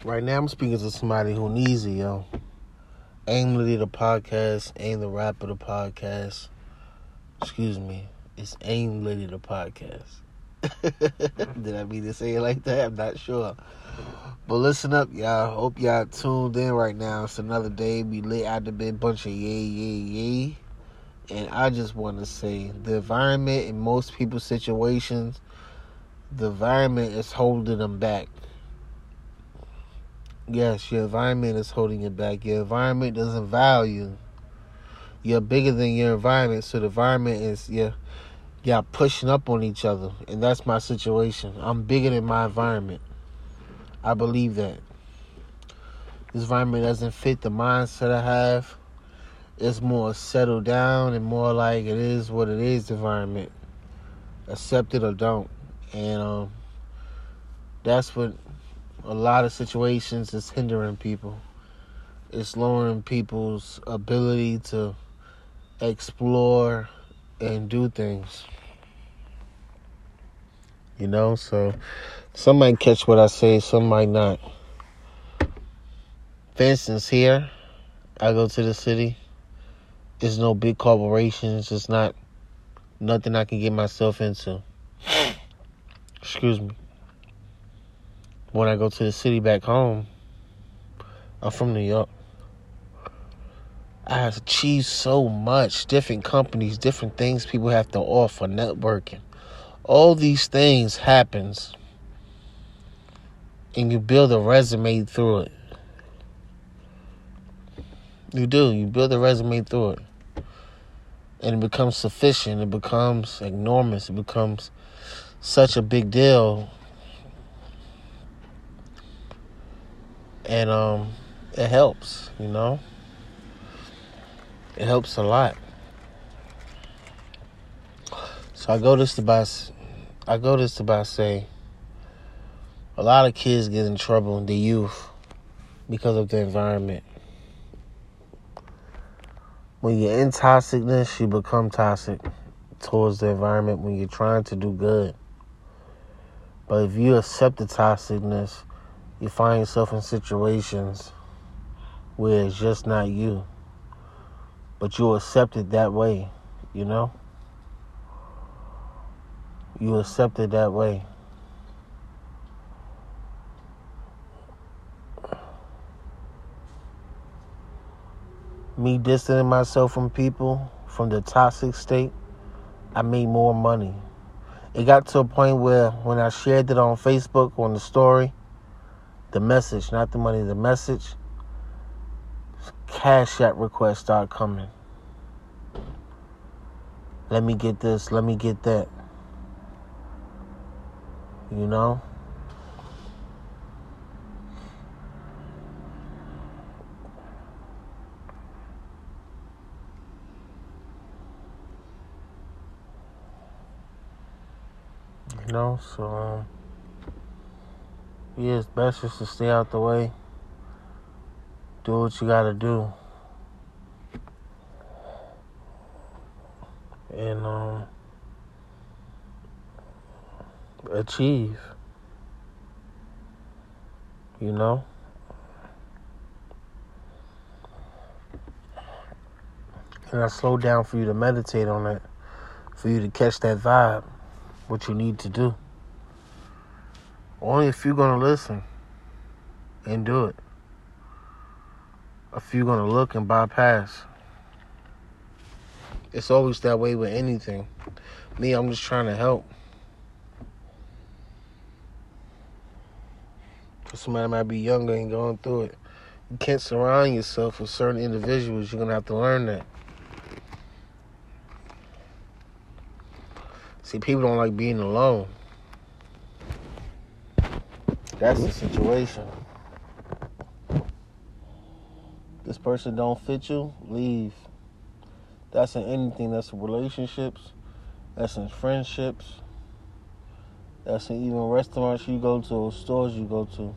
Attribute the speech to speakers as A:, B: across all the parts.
A: Right now, I'm speaking to somebody who needs it, yo. Aim Liddy the podcast, Aim the Rapper the podcast. Excuse me, it's Aim Liddy the podcast. Did I mean to say it like that? I'm not sure. But listen up, y'all. Hope y'all tuned in right now. It's another day. We lit out the big bunch of yay. And I just want to say, the environment in most people's situations, the environment is holding them back. Yes, your environment is holding you back. Your environment doesn't value. You're bigger than your environment, so the environment is y'all pushing up on each other. And that's my situation. I'm bigger than my environment. I believe that. This environment doesn't fit the mindset I have. It's more settled down and more like it is what it is environment. Accept it or don't. And that's what a lot of situations is hindering people. It's lowering people's ability to explore and do things. You know, so some might catch what I say, some might not. For instance, here, I go to the city. There's no big corporations. It's not nothing I can get myself into. Excuse me. When I go to the city back home, I'm from New York. I have achieved so much. Different companies, different things people have to offer, networking. All these things happens. And you build a resume through it. You do. You build a resume through it. And it becomes sufficient. It becomes enormous. It becomes such a big deal. And it helps, you know. It helps a lot. So I go this to by say, a lot of kids get in trouble in the youth because of the environment. When you're in toxicness, you become toxic towards the environment when you're trying to do good. But if you accept the toxicness, you find yourself in situations where it's just not you. But you accept it that way, you know? You accept it that way. Me distancing myself from people, from the toxic state, I made more money. It got to a point where when I shared it on Facebook, on the story, the message, not the money, the message, Cash App requests start coming. Let me get this, let me get that. You know? You know, so, yeah, it's best just to stay out the way. Do what you gotta do. And, achieve. You know? And I slow down for you to meditate on it. For you to catch that vibe. What you need to do. Only if you're going to listen and do it. If you're going to look and bypass. It's always that way with anything. Me, I'm just trying to help. Somebody might be younger and going through it. You can't surround yourself with certain individuals. You're going to have to learn that. See, people don't like being alone. That's the situation. This person don't fit you, leave. That's in anything. That's in relationships. That's in friendships. That's in even restaurants you go to or stores you go to.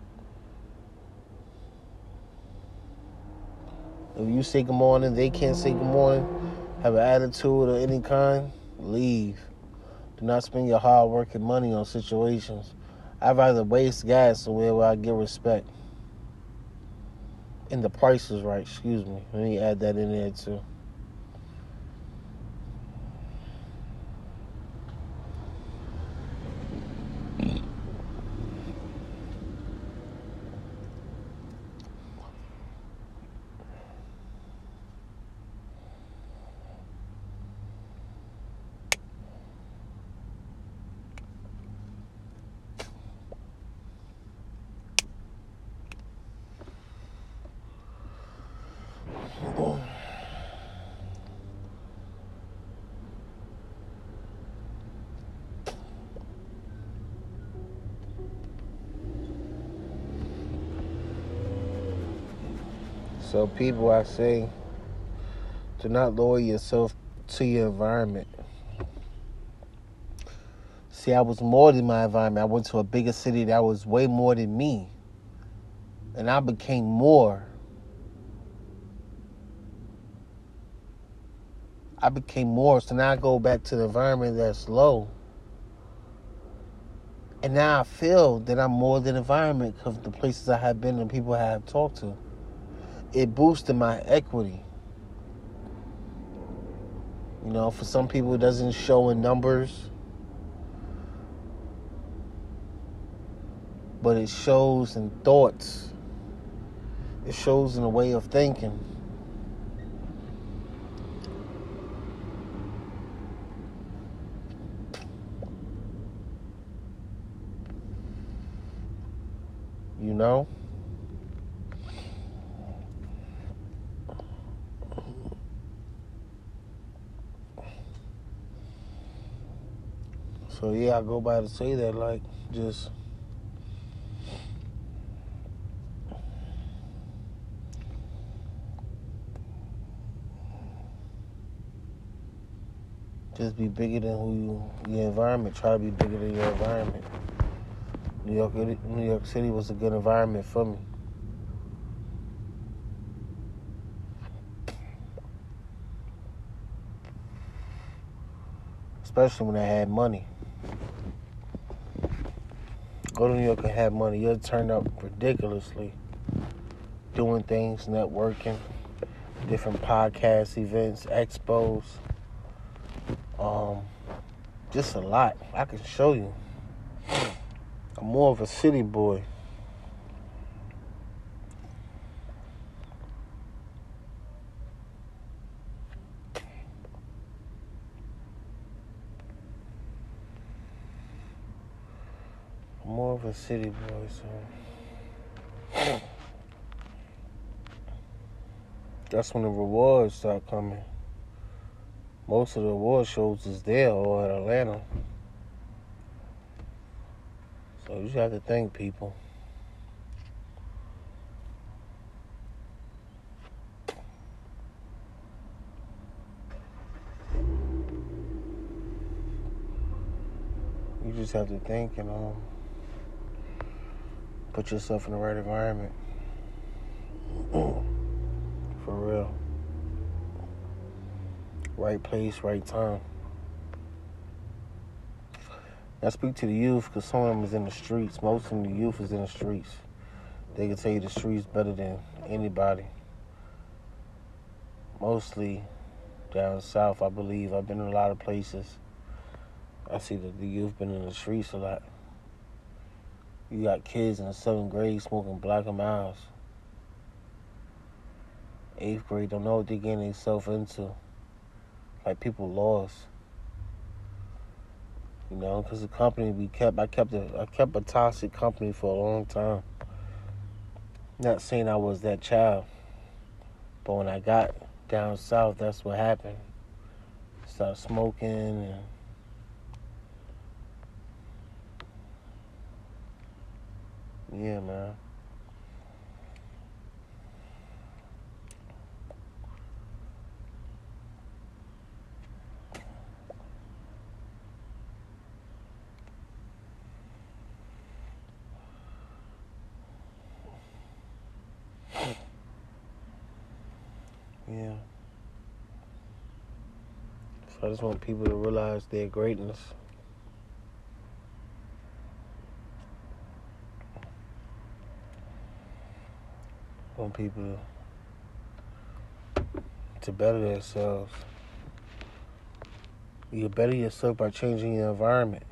A: If you say good morning, they can't say good morning, have an attitude of any kind, leave. Do not spend your hard work and money on situations. I'd rather waste gas somewhere where I get respect. And the price is right, excuse me. Let me add that in there too. So people, I say, do not lower yourself to your environment. See, I was more than my environment. I went to a bigger city that was way more than me. And I became more. So now I go back to the environment that's low. And now I feel that I'm more than environment because of the places I have been and people I have talked to. It boosted my equity. You know, for some people it doesn't show in numbers, but it shows in thoughts. It shows in a way of thinking. You know? So yeah, I go by to say that, like, just be bigger than your environment. Try to be bigger than your environment. New York City was a good environment for me. Especially when I had money. Go to New York and have money. You'll turn up ridiculously. Doing things, networking, different podcast events, expos. Just a lot. I can show you. I'm more of a city boy. So that's when the rewards start coming. Most of the award shows is there or in Atlanta. So you just have to thank people. You just have to think and put yourself in the right environment. For real. Right place, right time. I speak to the youth because some of them is in the streets. Most of the youth is in the streets. They can tell you the streets better than anybody. Mostly down south, I believe. I've been in a lot of places. I see that the youth been in the streets a lot. You got kids in the 7th grade smoking Black and Milds. 8th grade don't know what they're getting themselves into. Like people lost. You know, because the company I kept a toxic company for a long time. Not saying I was that child, but when I got down south, that's what happened. Started smoking and yeah, man. Yeah. So I just want people to realize their greatness. want people to better themselves. You better yourself by changing your environment.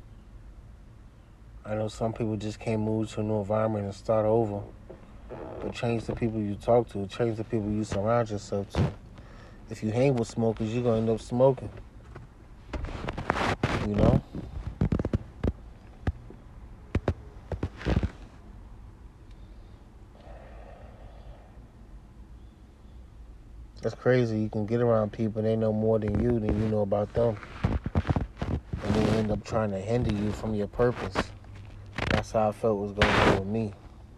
A: I know some people just can't move to a new environment and start over. But change the people you talk to. Change the people you surround yourself to. If you hang with smokers, you're going to end up smoking. You know? That's crazy. You can get around people, they know more than you know about them. And they end up trying to hinder you from your purpose. That's how I felt was going on with me.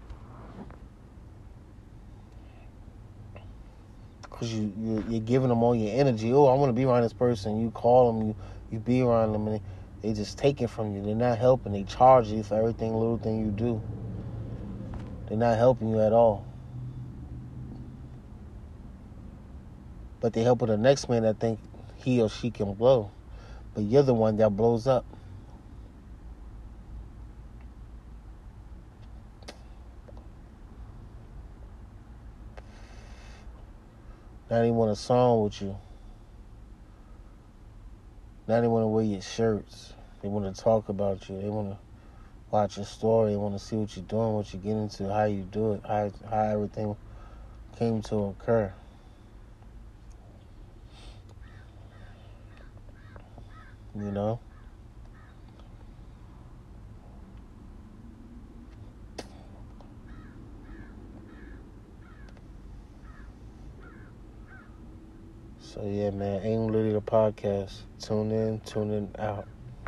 A: Because you're giving them all your energy. Oh, I want to be around this person. You call them, you be around them, and they just take it from you. They're not helping. They charge you for everything, little thing you do. They're not helping you at all. But they helping the next man that think he or she can blow. But you're the one that blows up. Now they want a song with you. Now they want to wear your shirts. They want to talk about you. They want to watch your story. They want to see what you're doing, what you get into, how you do it, how everything came to occur. You know? So yeah, man, Aim Litty the podcast. Tune in out.